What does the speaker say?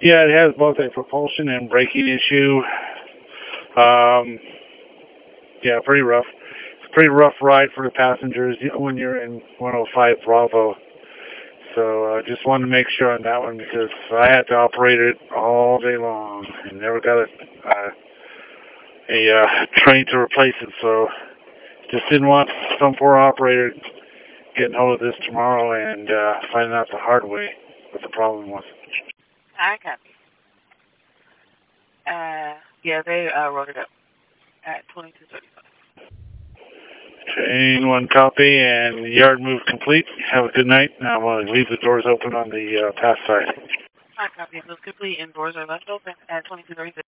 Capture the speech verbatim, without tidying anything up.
Yeah, it has both a propulsion and braking issue. Um, yeah, pretty rough. It's a pretty rough ride for the passengers when you're in one oh five Bravo. So I uh, just wanted to make sure on that one because I had to operate it all day long and never got a, uh, a uh, train to replace it. So just didn't want some poor operator getting hold of this tomorrow and uh, finding out the hard way what the problem was. I copy. Uh, yeah, they uh, wrote it up at twenty-two thirty-five. Chain one copy and yard move complete. Have a good night. Now I'm going to leave the doors open on the uh, pass side. I copy. It was complete and doors are left open at twenty-two thirty-six.